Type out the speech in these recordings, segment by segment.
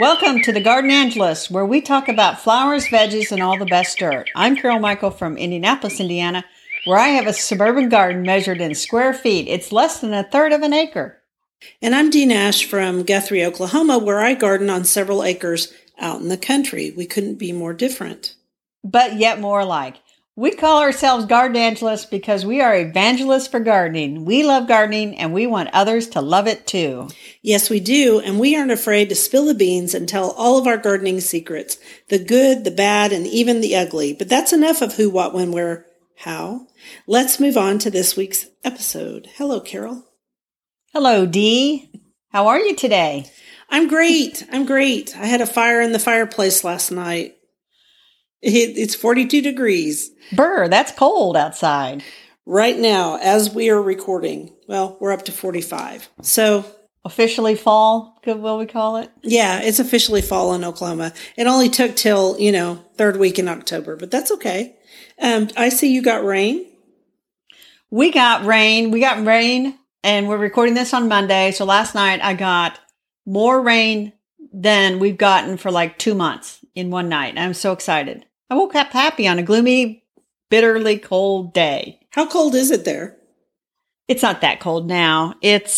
Welcome to the Garden Angelus, where we talk about flowers, veggies, and all the best dirt. I'm Carol Michael from Indianapolis, Indiana, where I have a suburban garden measured in square feet. It's less than a third of an acre. And I'm Dee Nash from Guthrie, Oklahoma, where I garden on several acres out in the country. We couldn't be more different. But yet more alike. We call ourselves Garden Angelus because we are evangelists for gardening. We love gardening and we want others to love it too. Yes, we do. And we aren't afraid to spill the beans and tell all of our gardening secrets, the good, the bad, and even the ugly. But that's enough of who, what, when, where, how. Let's move on to this week's episode. Hello, Carol. Hello, Dee. How are you today? I'm great. I had a fire in the fireplace last night. It's 42 degrees. Brr, that's cold outside. Right now, as we are recording, well, we're up to 45. So officially fall, will we call it? Yeah, it's officially fall in Oklahoma. It only took till, third week in October, but that's okay. I see you got rain. We got rain, and we're recording this on Monday. So last night I got more rain than we've gotten for like 2 months in one night. I'm so excited. I woke up happy on a gloomy, bitterly cold day. How cold is it there? It's not that cold now. It's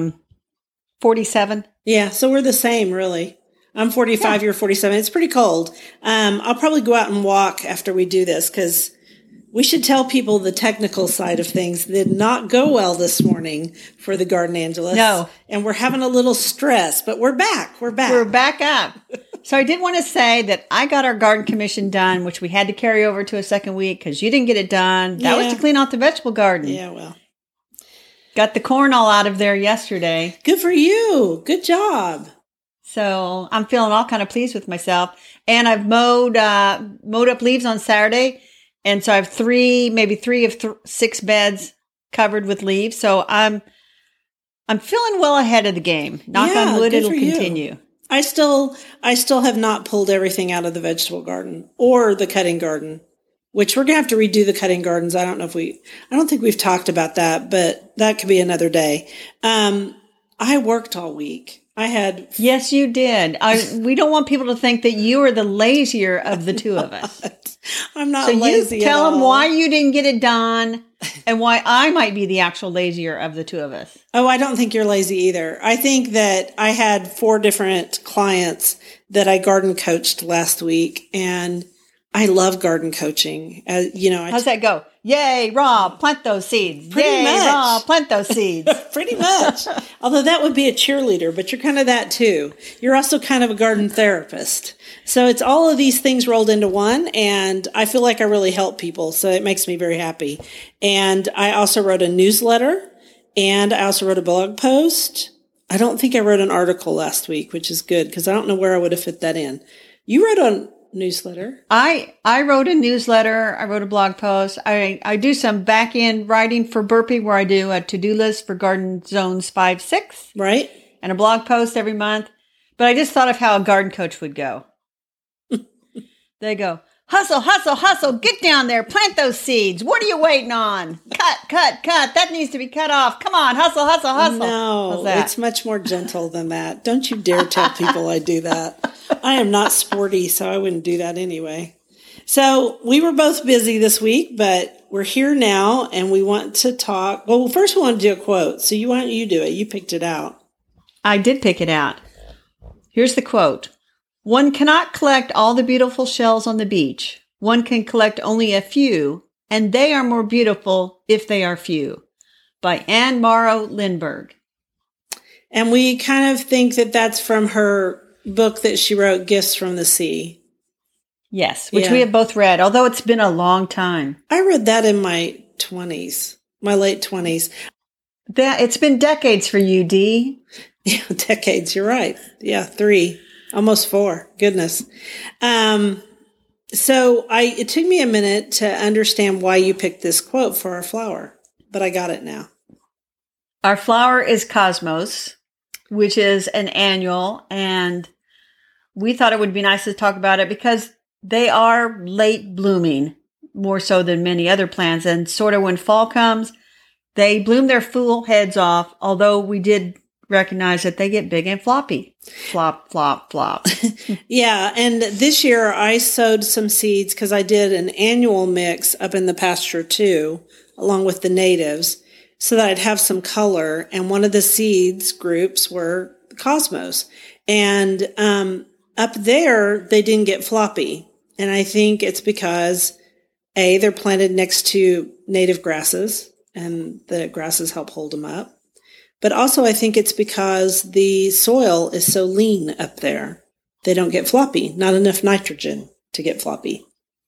47. Yeah, so we're the same, really. I'm 45, You're 47. It's pretty cold. I'll probably go out and walk after we do this because we should tell people the technical side of things did not go well this morning for the Garden Angelus. No. And we're having a little stress, but we're back. We're back up. So I did want to say that I got our garden commission done, which we had to carry over to a second week because you didn't get it done. That was to clean out the vegetable garden. Yeah, well. Got the corn all out of there yesterday. Good for you. Good job. So I'm feeling all kind of pleased with myself. And I've mowed up leaves on Saturday. And so I have maybe three of 6 beds covered with leaves. So I'm feeling well ahead of the game. Knock on wood, it'll continue. I still have not pulled everything out of the vegetable garden or the cutting garden, which we're going to have to redo the cutting gardens. I don't think we've talked about that, but that could be another day. I worked all week. Yes, you did. We don't want people to think that you are the lazier of the two of us. I'm not lazy. So you tell them why you didn't get it done and why I might be the actual lazier of the two of us. Oh, I don't think you're lazy either. I think that I had 4 different clients that I garden coached last week, and I love garden coaching. How's that go? Yay, Rob, plant those seeds. Pretty much. Rob, plant those seeds. Pretty much. Although that would be a cheerleader, but you're kind of that too. You're also kind of a garden therapist. So it's all of these things rolled into one, and I feel like I really help people. So it makes me very happy. And I also wrote a newsletter, and I also wrote a blog post. I don't think I wrote an article last week, which is good because I don't know where I would have fit that in. You wrote a newsletter. I wrote a newsletter. I wrote a blog post. I do some back end writing for Burpee where I do a to-do list for garden zones 5, 6. Right. And a blog post every month. But I just thought of how a garden coach would go. They go, hustle, hustle, hustle. Get down there. Plant those seeds. What are you waiting on? Cut. That needs to be cut off. Come on. Hustle, hustle, hustle. No, it's much more gentle than that. Don't you dare tell people I do that. I am not sporty, so I wouldn't do that anyway. So we were both busy this week, but we're here now and we want to talk. Well, first we want to do a quote. So why don't you do it? You picked it out. I did pick it out. Here's the quote. One cannot collect all the beautiful shells on the beach. One can collect only a few, and they are more beautiful if they are few. By Anne Morrow Lindbergh. And we kind of think that that's from her book that she wrote, Gifts from the Sea. Yes, which we have both read, although it's been a long time. I read that in my 20s, my late 20s. It's been decades for you, Dee. Yeah, decades. You're right. Yeah, 3, almost 4. Goodness. So it took me a minute to understand why you picked this quote for our flower, but I got it now. Our flower is Cosmos, which is an annual, and we thought it would be nice to talk about it because they are late blooming, more so than many other plants. And sort of when fall comes, they bloom their full heads off, although we did recognize that they get big and floppy. Flop, flop, flop. Yeah. And this year I sowed some seeds because I did an annual mix up in the pasture too, along with the natives, so that I'd have some color. And one of the seeds groups were cosmos. And up there, they didn't get floppy. And I think it's because, A, they're planted next to native grasses, and the grasses help hold them up. But also, I think it's because the soil is so lean up there. They don't get floppy, not enough nitrogen to get floppy.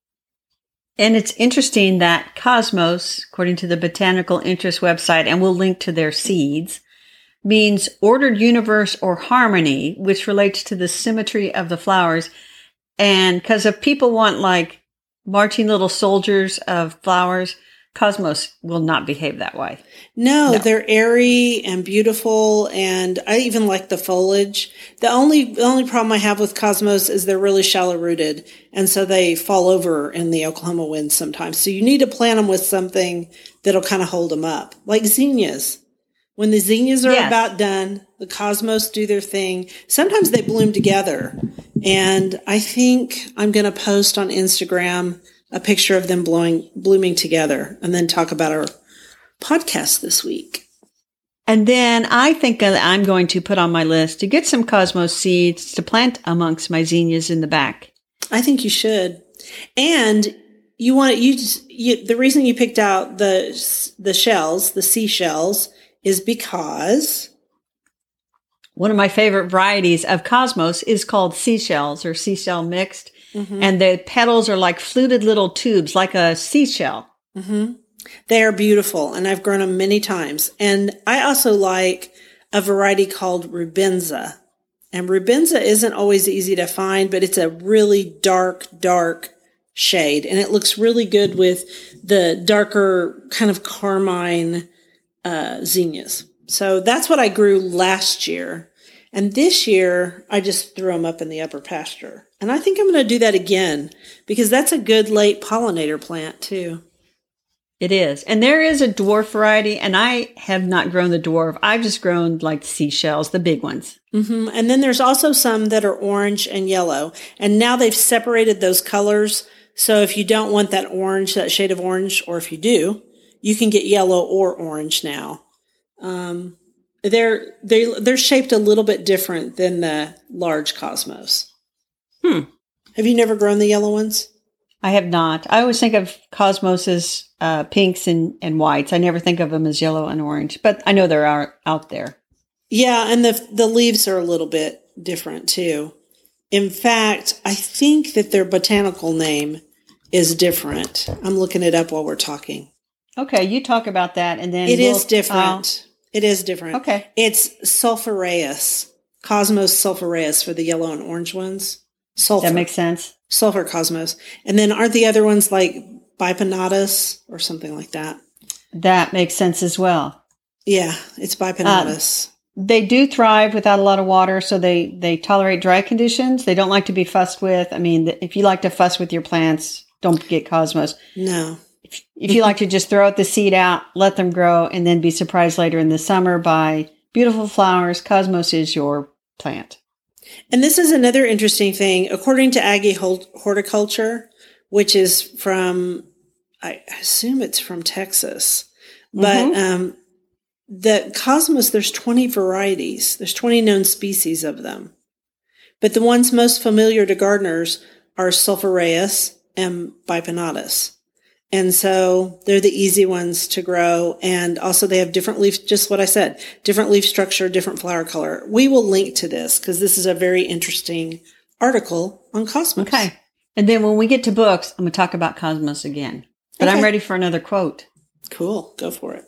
And it's interesting that cosmos, according to the Botanical Interest website, and we'll link to their seeds, means ordered universe or harmony, which relates to the symmetry of the flowers. And because if people want like marching little soldiers of flowers, cosmos will not behave that way. No, they're airy and beautiful, and I even like the foliage. The only problem I have with cosmos is they're really shallow rooted, and so they fall over in the Oklahoma winds sometimes. So you need to plant them with something that'll kind of hold them up, like zinnias. When the zinnias are about done, the cosmos do their thing. Sometimes they bloom together, and I think I'm going to post on Instagram a picture of them blooming together, and then talk about our podcast this week. And then I think that I'm going to put on my list to get some cosmos seeds to plant amongst my zinnias in the back. I think you should. And the reason you picked out the shells, the seashells, is because one of my favorite varieties of cosmos is called seashells or seashell mixed. Mm-hmm. And the petals are like fluted little tubes, like a seashell. Mm-hmm. They are beautiful, and I've grown them many times. And I also like a variety called Rubenza. And Rubenza isn't always easy to find, but it's a really dark shade. And it looks really good with the darker kind of carmine zinnias. So that's what I grew last year. And this year, I just threw them up in the upper pasture. And I think I'm going to do that again because that's a good late pollinator plant too. It is. And there is a dwarf variety, and I have not grown the dwarf. I've just grown like seashells, the big ones. Mm-hmm. And then there's also some that are orange and yellow. And now they've separated those colors. So if you don't want that orange, that shade of orange, or if you do, you can get yellow or orange now. They're shaped a little bit different than the large cosmos. Have you never grown the yellow ones? I have not. I always think of cosmos as pinks and whites. I never think of them as yellow and orange, but I know they're out there. Yeah, and the leaves are a little bit different too. In fact, I think that their botanical name is different. I'm looking it up while we're talking. Okay, you talk about that, and then it is different. It is different. Okay. It's sulphureus, Cosmos sulphureus for the yellow and orange ones. Sulfur. That makes sense. Sulfur cosmos. And then aren't the other ones like bipinnatus or something like that? That makes sense as well. Yeah, it's bipinnatus. They do thrive without a lot of water, so they tolerate dry conditions. They don't like to be fussed with. I mean, if you like to fuss with your plants, don't get cosmos. No. If you like to just throw the seed out, let them grow, and then be surprised later in the summer by beautiful flowers, cosmos is your plant. And this is another interesting thing. According to Aggie Horticulture, which is from, I assume it's from Texas, but the cosmos, there's 20 varieties. There's 20 known species of them. But the ones most familiar to gardeners are sulphureus and bipinnatus. And so they're the easy ones to grow. And also they have different leaf, just what I said, different leaf structure, different flower color. We will link to this because this is a very interesting article on cosmos. Okay. And then when we get to books, I'm going to talk about cosmos again. But I'm ready for another quote. Cool. Go for it.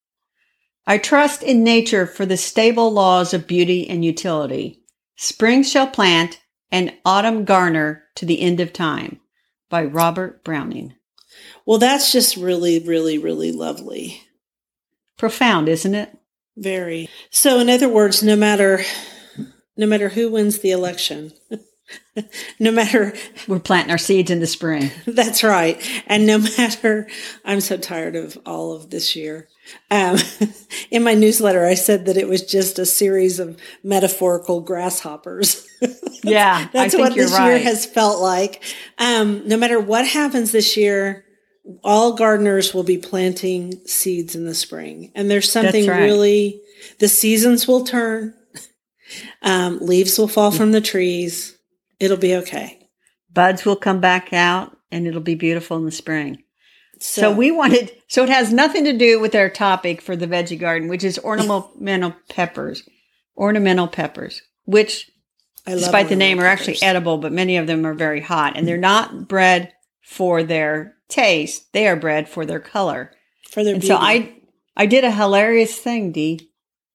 I trust in nature for the stable laws of beauty and utility. Spring shall plant and autumn garner to the end of time. By Robert Browning. Well, that's just really, really, really lovely. Profound, isn't it? Very. So in other words, no matter who wins the election, No matter, We're planting our seeds in the spring. that's right. And no matter, I'm so tired of all of this year. Um, in my newsletter, I said that it was just a series of metaphorical grasshoppers. Yeah, That's I think what you're this right. year has felt like. No matter what happens this year, all gardeners will be planting seeds in the spring. And there's something right. really, the seasons will turn. Leaves will fall from the trees. It'll be okay. Buds will come back out and it'll be beautiful in the spring. So it has nothing to do with our topic for the veggie garden, which is ornamental peppers. Ornamental peppers, which, despite the name, are actually edible, but many of them are very hot. And they're not bred for their taste. They are bred for their color. For their beauty. So I did a hilarious thing, Dee.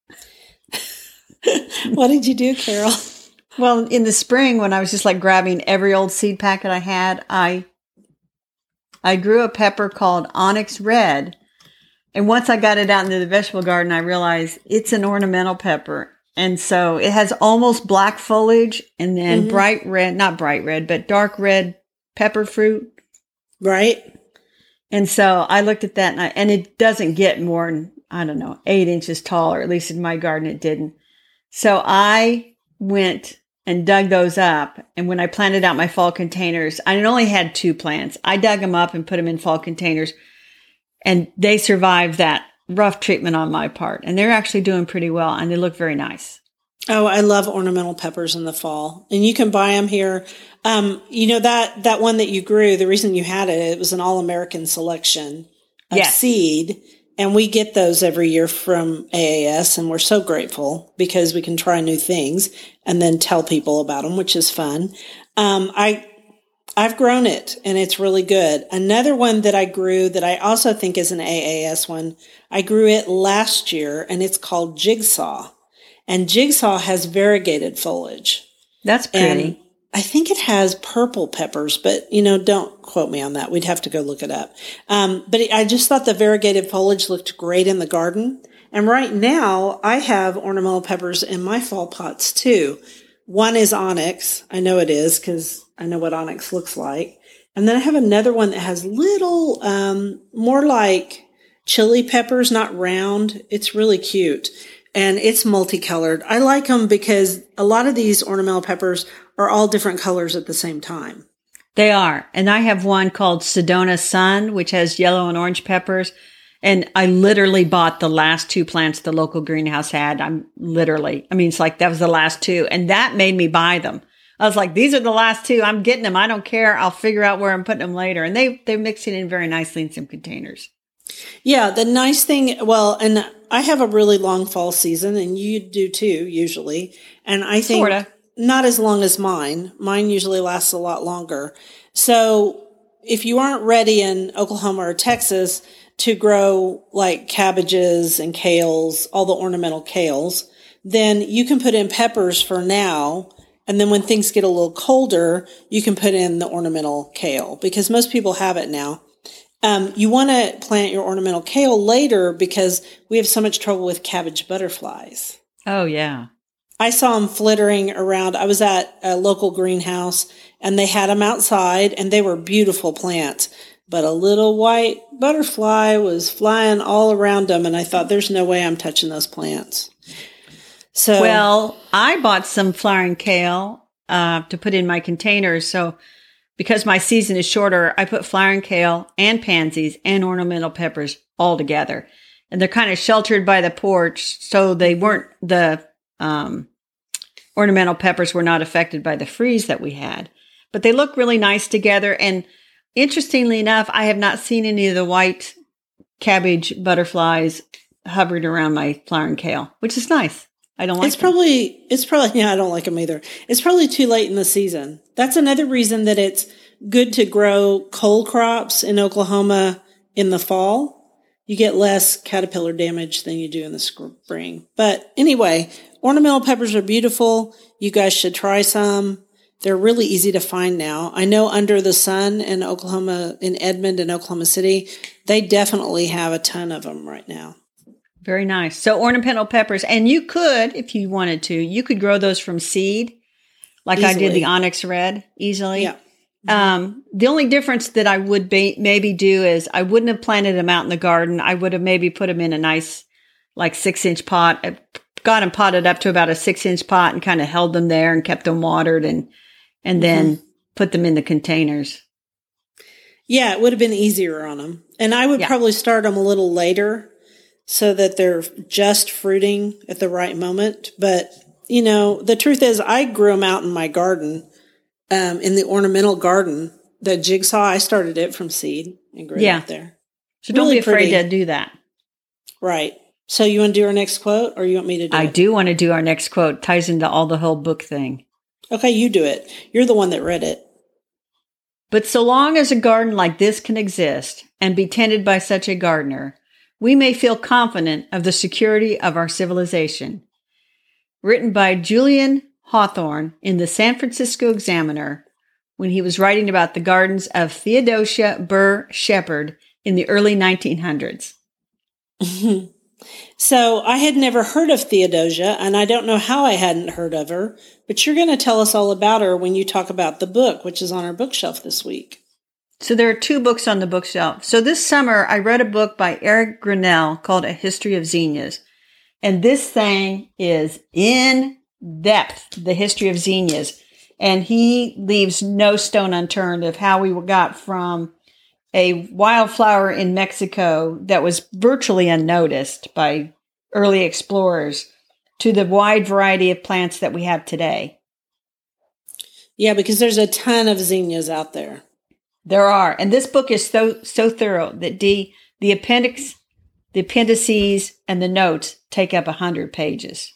What did you do, Carol? Well, in the spring, when I was just like grabbing every old seed packet I had, I grew a pepper called Onyx Red. And once I got it out into the vegetable garden, I realized it's an ornamental pepper. And so it has almost black foliage and then bright red, not bright red, but dark red pepper fruit. Right. And so I looked at that and it doesn't get more than, I don't know, 8 inches tall, or at least in my garden it didn't. So I went and dug those up. And when I planted out my fall containers, I only had 2 plants. I dug them up and put them in fall containers, and they survived that rough treatment on my part. And they're actually doing pretty well, and they look very nice. Oh, I love ornamental peppers in the fall, and you can buy them here. That one that you grew, the reason you had it was an All-American selection of seed. And we get those every year from AAS, and we're so grateful because we can try new things and then tell people about them, which is fun. I've grown it, and it's really good. Another one that I grew that I also think is an AAS one, I grew it last year, and it's called Jigsaw. And Jigsaw has variegated foliage. That's pretty. And I think it has purple peppers, but, don't quote me on that. We'd have to go look it up. But I just thought the variegated foliage looked great in the garden. And right now I have ornamental peppers in my fall pots too. One is onyx. I know it is because I know what onyx looks like. And then I have another one that has little, more like chili peppers, not round. It's really cute. And it's multicolored. I like them because a lot of these ornamental peppers are all different colors at the same time. They are. And I have one called Sedona Sun, which has yellow and orange peppers. And I literally bought the last 2 plants the local greenhouse had. It's like that was the last 2. And that made me buy them. I was like, these are the last 2. I'm getting them. I don't care. I'll figure out where I'm putting them later. And they're mixing in very nicely in some containers. Yeah, the nice thing, and I have a really long fall season, and you do too, usually. And I think Sorta. Not as long as mine. Mine usually lasts a lot longer. So if you aren't ready in Oklahoma or Texas to grow like cabbages and kales, all the ornamental kales, then you can put in peppers for now. And then when things get a little colder, you can put in the ornamental kale because most people have it now. You want to plant your ornamental kale later because we have so much trouble with cabbage butterflies. Oh, yeah. I saw them flittering around. I was at a local greenhouse and they had them outside and they were beautiful plants, but a little white butterfly was flying all around them. And I thought, there's no way I'm touching those plants. So, well, I bought some flowering kale, to put in my containers. So because my season is shorter, I put flowering kale and pansies and ornamental peppers all together. And they're kind of sheltered by the porch. So the ornamental peppers were not affected by the freeze that we had. But they look really nice together. And interestingly enough, I have not seen any of the white cabbage butterflies hovering around my flowering kale, which is nice. I don't like them. It's probably, I don't like them either. It's probably too late in the season. That's another reason that it's good to grow cole crops in Oklahoma in the fall. You get less caterpillar damage than you do in the spring. But anyway, ornamental peppers are beautiful. You guys should try some. They're really easy to find now. I know Under the Sun in Oklahoma, in Edmond and Oklahoma City, they definitely have a ton of them right now. Very nice. So ornamental peppers, and you could, if you wanted to, you could grow those from seed, like I did the Easily. onyx red easily. Yeah. The only difference that I would maybe do is I wouldn't have planted them out in the garden. I would have maybe put them in a nice, like 6-inch pot. I got them potted up to about a 6-inch pot and kind of held them there and kept them watered and then put them in the containers. Yeah, it would have been easier on them. And I would probably start them a little later so that they're just fruiting at the right moment. But, you know, the truth is I grew them out in my garden, in the ornamental garden. The jigsaw, I started it from seed and grew it out there. So don't Really be afraid pretty. to do that. Right. So you want to do our next quote or you want me to do it? I do want to do our next quote. Ties into all the whole book thing. Okay, you do it. You're the one that read it. But so long as a garden like this can exist and be tended by such a gardener, we may feel confident of the security of our civilization. Written by Julian Hawthorne in the San Francisco Examiner when he was writing about the gardens of Theodosia Burr Shepherd in the early 1900s. So I had never heard of Theodosia, and I don't know how I hadn't heard of her, but you're going to tell us all about her when you talk about the book, which is on our bookshelf this week. So there are 2 books on the bookshelf. So this summer, I read a book by Eric Grinnell called A History of Zinnias. And this thing is in depth, the history of zinnias. And he leaves no stone unturned of how we got from a wildflower in Mexico that was virtually unnoticed by early explorers to the wide variety of plants that we have today. Yeah, because there's a ton of zinnias out there. There are. And this book is so thorough that the appendix, the appendices, and the notes take up 100 pages.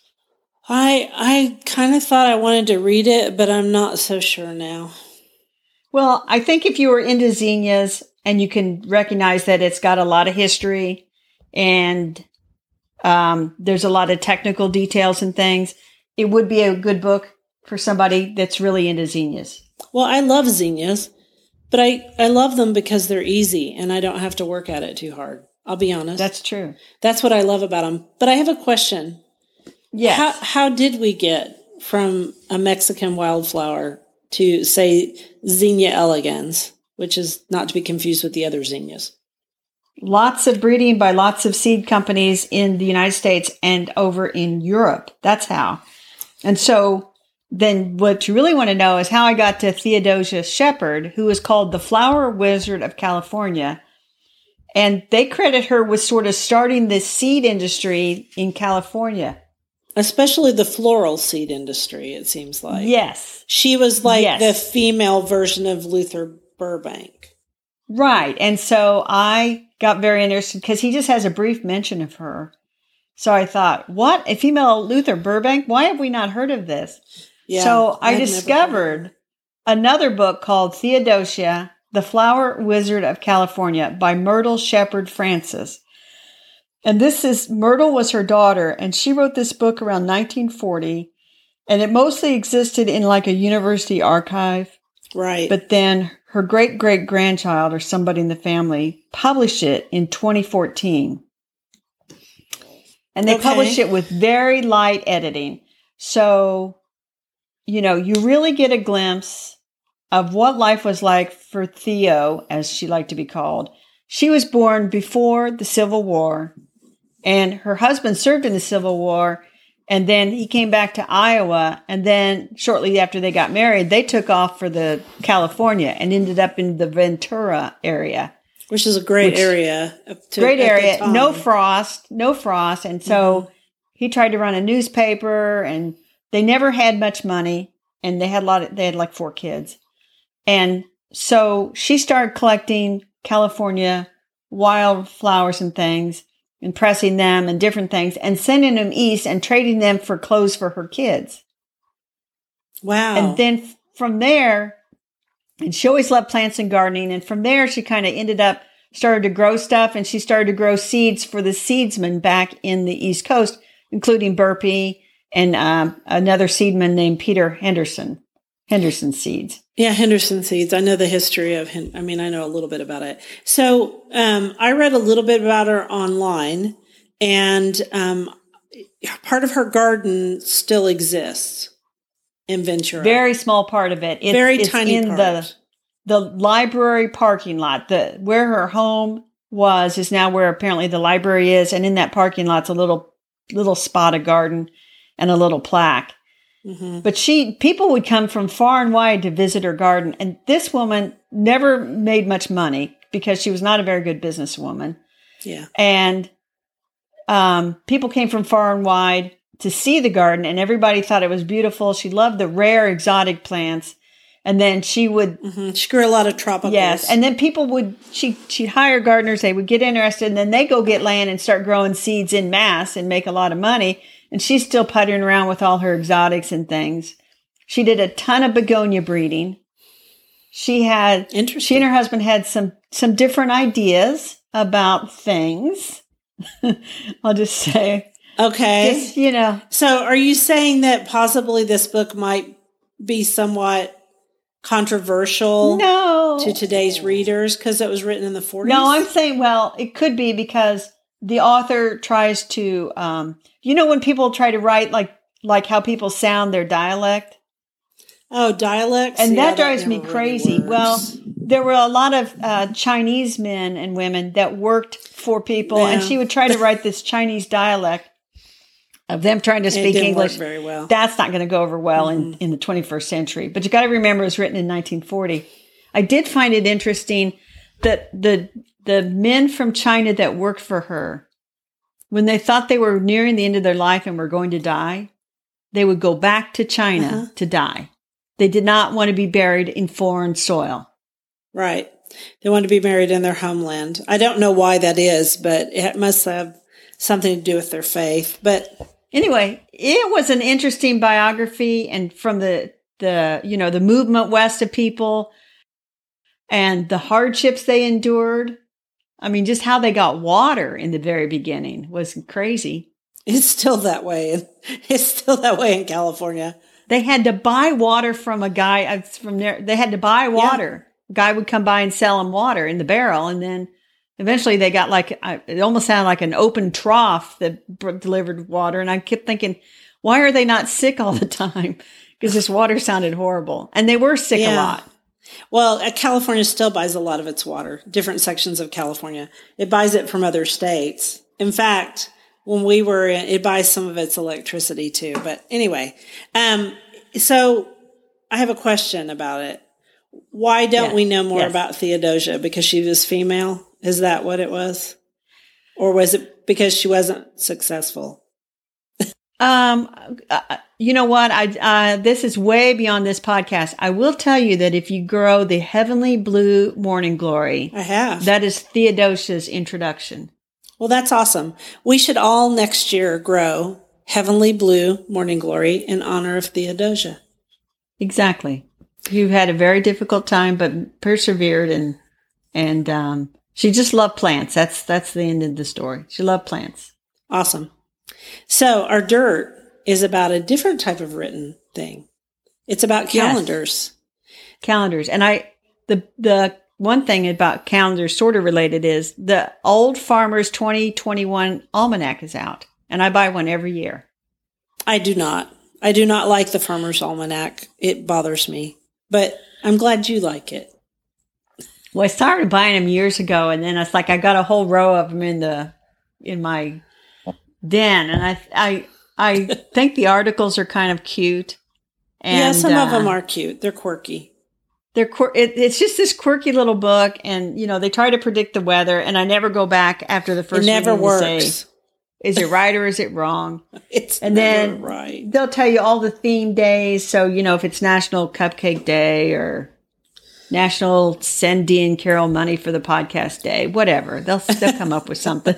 I kind of thought I wanted to read it, but I'm not so sure now. Well, I think if you were into zinnias and you can recognize that it's got a lot of history and there's a lot of technical details and things, it would be a good book for somebody that's really into zinnias. Well, I love zinnias, but I love them because they're easy and I don't have to work at it too hard. I'll be honest. That's true. That's what I love about them. But I have a question. Yes. How did we get from a Mexican wildflower to, say, Zinnia elegans, which is not to be confused with the other zinnias? Lots of breeding by lots of seed companies in the United States and over in Europe. That's how. And so then what you really want to know is how I got to Theodosia Shepherd, who is called the Flower Wizard of California. And they credit her with sort of starting the seed industry in California. Especially the floral seed industry, it seems like. Yes. She was like the female version of Luther Burbank. Right. And so I got very interested because he just has a brief mention of her. So I thought, what? A female Luther Burbank? Why have we not heard of this? Yeah, so I discovered another book called Theodosia, the Flower Wizard of California by Myrtle Shepherd Francis. And Myrtle was her daughter, and she wrote this book around 1940, and it mostly existed in like a university archive. Right. But then her great-great-grandchild or somebody in the family published it in 2014. And they published it with very light editing. So, you know, you really get a glimpse of what life was like for Theo, as she liked to be called. She was born before the Civil War, and her husband served in the Civil War, and then he came back to Iowa, and then shortly after they got married, they took off for the California and ended up in the Ventura area. Which is a great area. Great area. No frost. And so he tried to run a newspaper, and they never had much money, and they had like 4 kids. And so she started collecting California wildflowers and things and pressing them and different things and sending them east and trading them for clothes for her kids. Wow. And then from there, and she always loved plants and gardening. And from there, she kind of started to grow stuff, and she started to grow seeds for the seedsmen back in the East Coast, including Burpee and another seedman named Peter Henderson seeds. Yeah, Henderson seeds. I know the history of him. I mean, I know a little bit about it. So I read a little bit about her online, and part of her garden still exists. in Ventura. Very small part of it. It's tiny in part. the library parking lot. Where her home was is now where apparently the library is, and in that parking lot's a little spot of garden and a little plaque. Mm-hmm. But people would come from far and wide to visit her garden, and this woman never made much money because she was not a very good businesswoman. Yeah, and people came from far and wide to see the garden, and everybody thought it was beautiful. She loved the rare exotic plants. And then she would... Mm-hmm. She grew a lot of tropicals. Yes. And then people would... She'd hire gardeners. They would get interested, and then they go get land and start growing seeds in mass and make a lot of money. And she's still puttering around with all her exotics and things. She did a ton of begonia breeding. She and her husband had some different ideas about things. I'll just say... Okay. Just, So are you saying that possibly this book might be somewhat controversial to today's readers because it was written in the 40s? No, I'm saying, well, it could be because the author tries to, when people try to write like how people sound their dialect? Oh, dialects? And that drives me crazy. Really well, there were a lot of Chinese men and women that worked for people, and she would try to write this Chinese dialect of them trying to speak English. Work very well. That's not going to go over well in the 21st century. But you got to remember it was written in 1940. I did find it interesting that the men from China that worked for her, when they thought they were nearing the end of their life and were going to die, they would go back to China to die. They did not want to be buried in foreign soil. Right. They want to be buried in their homeland. I don't know why that is, but it must have something to do with their faith. But anyway, it was an interesting biography, and from the movement west of people and the hardships they endured. I mean, just how they got water in the very beginning was crazy. It's still that way. It's still that way in California. They had to buy water from a guy from there. They had to buy water. Yeah. A guy would come by and sell them water in the barrel, and then eventually they got it almost sounded like an open trough that delivered water. And I kept thinking, why are they not sick all the time? Because this water sounded horrible. And they were sick a lot. Well, California still buys a lot of its water, different sections of California. It buys it from other states. In fact, when we were in, it buys some of its electricity too. But anyway, so I have a question about it. Why don't we know more about Theodosia? Because she was female? Is that what it was? Or was it because she wasn't successful? You know what? This is way beyond this podcast. I will tell you that if you grow the Heavenly Blue Morning Glory, I have. That is Theodosia's introduction. Well, that's awesome. We should all next year grow Heavenly Blue Morning Glory in honor of Theodosia. Exactly. You had a very difficult time, but persevered, and she just loved plants. That's the end of the story. She loved plants. Awesome. So our dirt is about a different type of written thing. It's about calendars. Yes. Calendars. And the one thing about calendars sort of related is the Old Farmer's 2021 Almanac is out, and I buy one every year. I do not like the Farmer's Almanac. It bothers me, but I'm glad you like it. Well, I started buying them years ago, and then it's like I got a whole row of them in my den, and I think the articles are kind of cute. And, some of them are cute. They're quirky. It's just this quirky little book, and they try to predict the weather, and I never go back after the first. It never works. Say, is it right or is it wrong? It's and never then right. They'll tell you all the theme days. So if it's National Cupcake Day or National Send Dean Carol Money for the Podcast Day, whatever, they'll come up with something.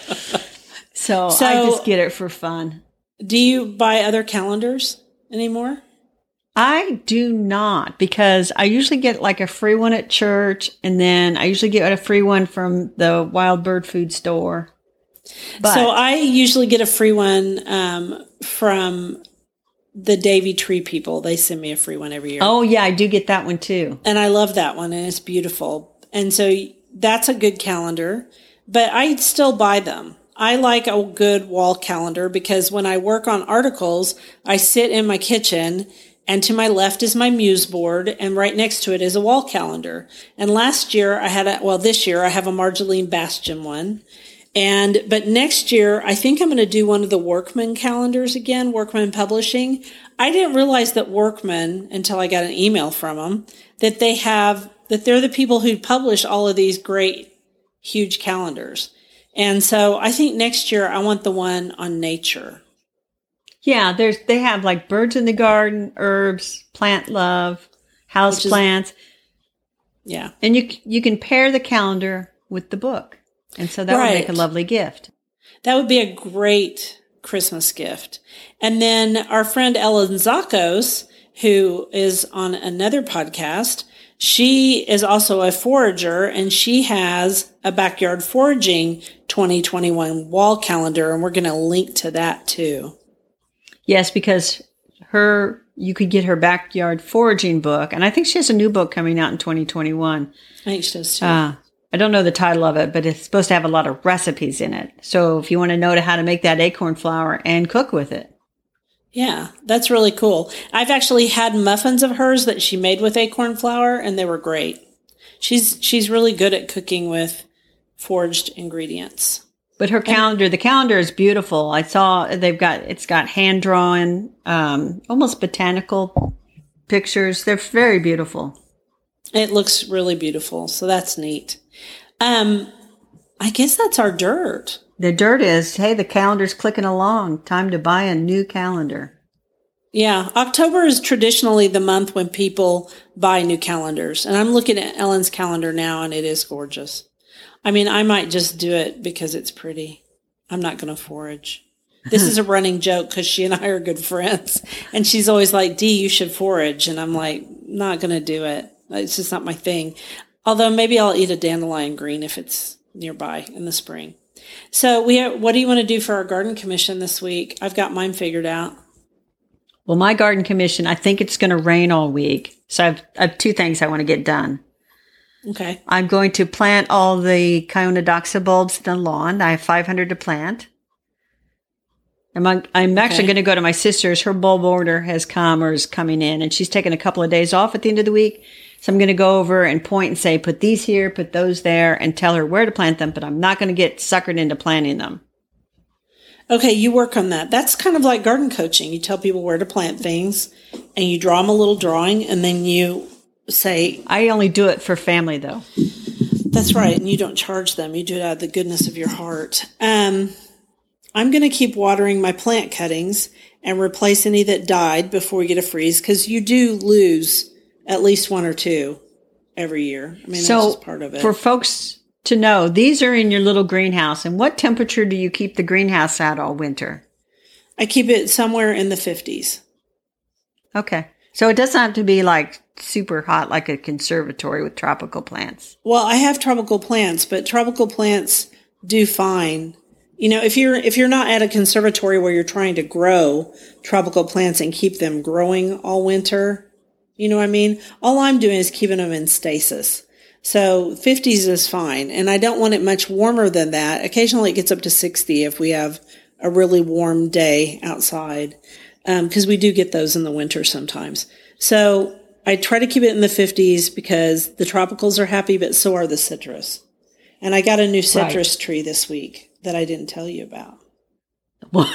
So I just get it for fun. Do you buy other calendars anymore? I do not, because I usually get like a free one at church, and then I usually get a free one from the Wild Bird Food Store. So I usually get a free one from the Davy Tree people. They send me a free one every year. Oh, yeah, I do get that one too. And I love that one, and it's beautiful. And so that's a good calendar, but I still buy them. I like a good wall calendar because when I work on articles, I sit in my kitchen And to my left is my muse board, and right next to it is a wall calendar. And last year this year I have a Marjolaine Bastion one. But next year, I think I'm going to do one of the Workman calendars again, Workman Publishing. I didn't realize that Workman, until I got an email from them, that they're the people who publish all of these great, huge calendars. And so I think next year I want the one on nature. Yeah, they have like birds in the garden, herbs, plant love, house plants. Yeah. And you can pair the calendar with the book. And so that would make a lovely gift. That would be a great Christmas gift. And then our friend Ellen Zakos, who is on another podcast, she is also a forager, and she has a backyard foraging 2021 wall calendar, and we're going to link to that too. Yes, because you could get her backyard foraging book, and I think she has a new book coming out in 2021. I think she does too. I don't know the title of it, but it's supposed to have a lot of recipes in it. So if you want to know how to make that acorn flour and cook with it. Yeah, that's really cool. I've actually had muffins of hers that she made with acorn flour, and they were great. She's really good at cooking with foraged ingredients. But her calendar, the calendar is beautiful. I saw it's got hand drawn, almost botanical pictures. They're very beautiful. It looks really beautiful. So that's neat. I guess that's our dirt. The dirt is, hey, the calendar's clicking along. Time to buy a new calendar. Yeah. October is traditionally the month when people buy new calendars. And I'm looking at Ellen's calendar now, and it is gorgeous. I mean, I might just do it because it's pretty. I'm not going to forage. This is a running joke because she and I are good friends. And she's always like, Dee, you should forage. And I'm like, not going to do it. It's just not my thing. Although maybe I'll eat a dandelion green if it's nearby in the spring. So what do you want to do for our garden commission this week? I've got mine figured out. Well, my garden commission, I think it's going to rain all week. So I have two things I want to get done. Okay. I'm going to plant all the Conodoxa bulbs in the lawn. I have 500 to plant. I'm actually going to go to my sister's. Her bulb order has come or is coming in, and she's taking a couple of days off at the end of the week. So I'm going to go over and point and say, put these here, put those there, and tell her where to plant them, but I'm not going to get suckered into planting them. Okay, you work on that. That's kind of like garden coaching. You tell people where to plant things, and you draw them a little drawing, and then you say... I only do it for family, though. That's right, and you don't charge them. You do it out of the goodness of your heart. I'm going to keep watering my plant cuttings and replace any that died before we get a freeze, because you do lose at least one or two every year. I mean, that's just part of it. For folks to know, these are in your little greenhouse. And what temperature do you keep the greenhouse at all winter? I keep it somewhere in the 50s. Okay. So it doesn't have to be like super hot like a conservatory with tropical plants. Well, I have tropical plants, but tropical plants do fine. You know, if you're not at a conservatory where you're trying to grow tropical plants and keep them growing all winter, you know what I mean? All I'm doing is keeping them in stasis. So 50s is fine. And I don't want it much warmer than that. Occasionally it gets up to 60 if we have a really warm day outside. Because we do get those in the winter sometimes. So I try to keep it in the 50s because the tropicals are happy, but so are the citrus. And I got a new citrus tree this week that I didn't tell you about. What?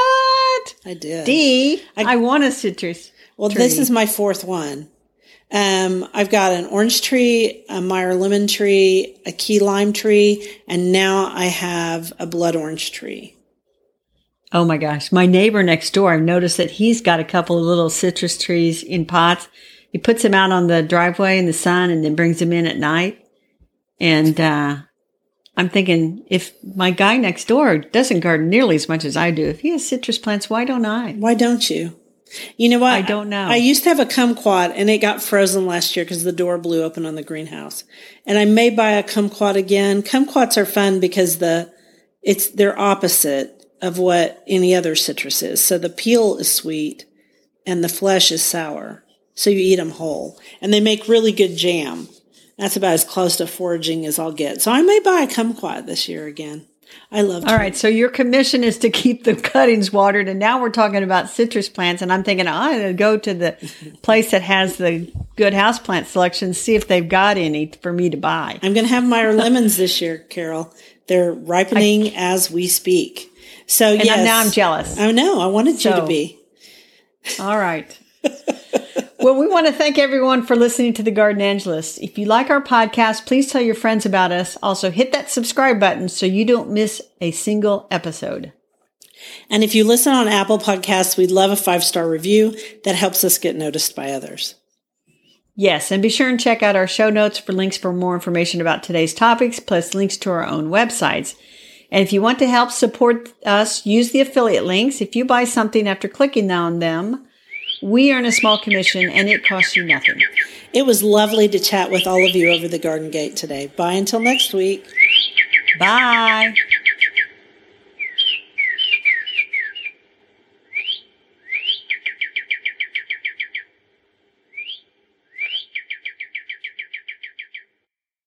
I did. Dee, I want a citrus. Well, tree. This is my fourth one. I've got an orange tree, a Meyer lemon tree, a key lime tree, and now I have a blood orange tree. Oh my gosh. My neighbor next door, I've noticed that he's got a couple of little citrus trees in pots. He puts them out on the driveway in the sun and then brings them in at night. And I'm thinking, if my guy next door doesn't garden nearly as much as I do, if he has citrus plants, why don't I? Why don't you? You know what? I don't know. I used to have a kumquat, and it got frozen last year because the door blew open on the greenhouse. And I may buy a kumquat again. Kumquats are fun because they're opposite of what any other citrus is. So the peel is sweet, and the flesh is sour. So you eat them whole, and they make really good jam. That's about as close to foraging as I'll get. So I may buy a kumquat this year again. I love All right. So your commission is to keep the cuttings watered. And now we're talking about citrus plants. And I'm thinking, I'm going to go to the place that has the good houseplant selection, see if they've got any for me to buy. I'm going to have my lemons this year, Carol. They're ripening as we speak. So, and yes. now I'm jealous. I know. I wanted you to be. All right. Well, we want to thank everyone for listening to The Garden Angelist. If you like our podcast, please tell your friends about us. Also, hit that subscribe button so you don't miss a single episode. And if you listen on Apple Podcasts, we'd love a 5-star review. That helps us get noticed by others. Yes, and be sure and check out our show notes for links for more information about today's topics, plus links to our own websites. And if you want to help support us, use the affiliate links. If you buy something after clicking on them, we earn a small commission, and it costs you nothing. It was lovely to chat with all of you over the Garden Gate today. Bye until next week. Bye.